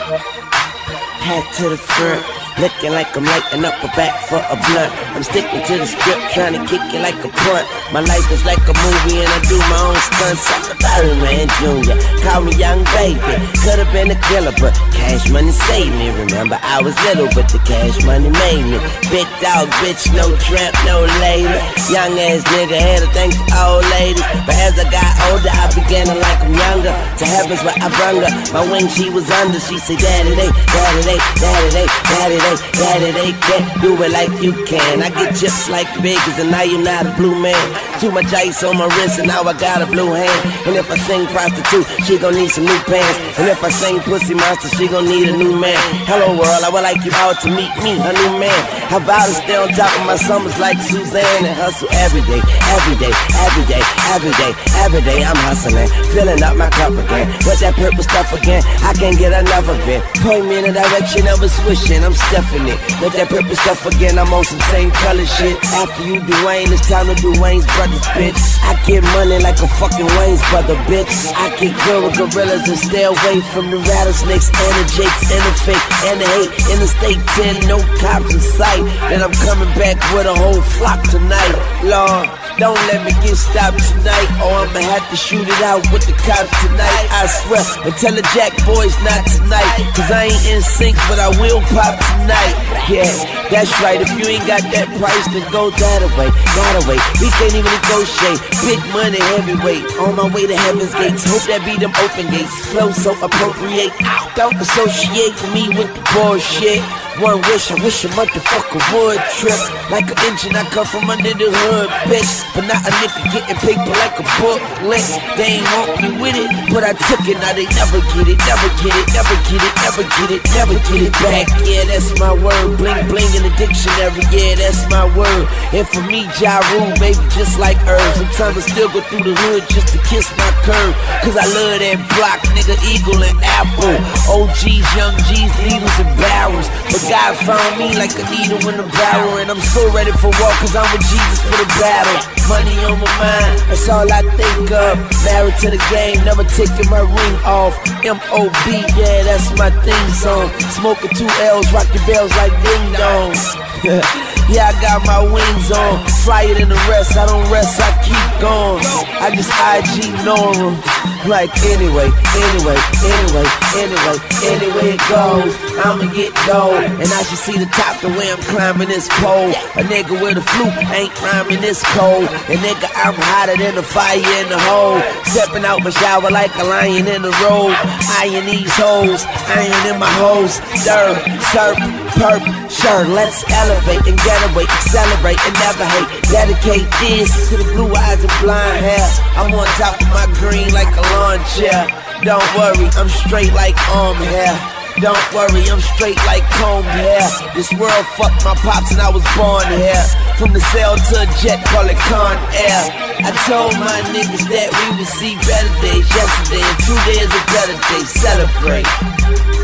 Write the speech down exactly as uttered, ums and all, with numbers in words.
Hat to the front, looking like I'm lighting up a back for a blunt. I'm sticking to the script, trying to kick it like a punt. My life is like a movie and I do my own stunts. I'm the Birdman Junior, call me young baby. Could've been a killer, but cash money saved me. Remember I was little, but the cash money made me. Big dog, bitch, no tramp, no lady. Young ass nigga had to thank the old ladies. But as I got older, I began to like them younger. To heaven's where I brung her. My wing she was under, she said, daddy, they, daddy, they, daddy, they, daddy, they, daddy, they can't do it like you can. I get just like Biggs, and now you're not a blue man. Too much ice on my wrist, and now I got a blue hand. And if I sing prostitute, she gon' need some new pants. And if I sing pussy monster, she gon' need a new man. Hello world, I would like you all to meet me, a new man. How about to stay on top of my summers like Suzanne and hustle every day, every day, every day, every day, every day. I'm hustling, filling up my cup again. With that purple stuff again, I can't get enough of it. Point me in the direction of a swishing, I'm stuffing it. With that purple stuff again, I'm on some same color shit. After you do Wayne, it's time to do Wayne's brothers, bitch. I get money like a fucking Wayne's brother, bitch. I get good with gorillas and stay away from the rattlesnakes and the jakes and the fake and the hate. Interstate ten, no cops in sight. Then I'm coming back with a whole flock tonight. Lord, don't let me get stopped tonight, or I'ma have to shoot it out with the cops tonight. I swear, and tell the Jack boys not tonight, cause I ain't in sync, but I will pop tonight. Yeah, that's right, if you ain't got that price, then go that away, that away. We can't even negotiate, big money, heavyweight. On my way to heaven's gates, hope that be them open gates. Flow so appropriate, don't associate me with the bullshit. One wish, I wish a motherfucker would trip. Like an engine, I come from under the hood, bitch. But not a nigga getting paper like a booklet. They ain't want me with it, but I took it. Now they never get it, never get it, never get it, never get it, never get it back. Yeah, that's my word. Bling bling in the dictionary, yeah, that's my word. And for me, Ja Rule, baby, just like herbs. Sometimes I still go through the hood just to kiss my curve. Cause I love that block, nigga, Eagle and Apple. O Gs, young G's, needles and barrels. But God found me like a needle in a barrel. And I'm so ready for war, cause I'm with Jesus for the battle. Money on my mind, that's all I think of. Married to the game, never taking my ring off. M O B, yeah, that's my theme song. Smoking two L's, rocking bells like ding dong. Yeah, I got my wings on, flyer than the rest. I don't rest, I keep going. I just I G Nora. Like anyway, anyway, anyway, anyway, anyway it goes, I'ma get dough. And I should see the top the way I'm climbing this pole. A nigga with a flute ain't rhyming this cold. And nigga, I'm hotter than the fire in the hole. Stepping out my shower like a lion in the road. Eyeing these hoes, iron in my hoes. Dirt, surf, perp, sure, let's elevate and get away, accelerate and never hate. Dedicate this to the blue eyes and blind hair. I'm on top of my green like a lawn chair. Don't worry, I'm straight like arm hair. Don't worry, I'm straight like comb hair. This world fucked my pops and I was born here. From the cell to a jet, call it Con Air. I told my niggas that we would see better days yesterday, and today is a better day. Celebrate.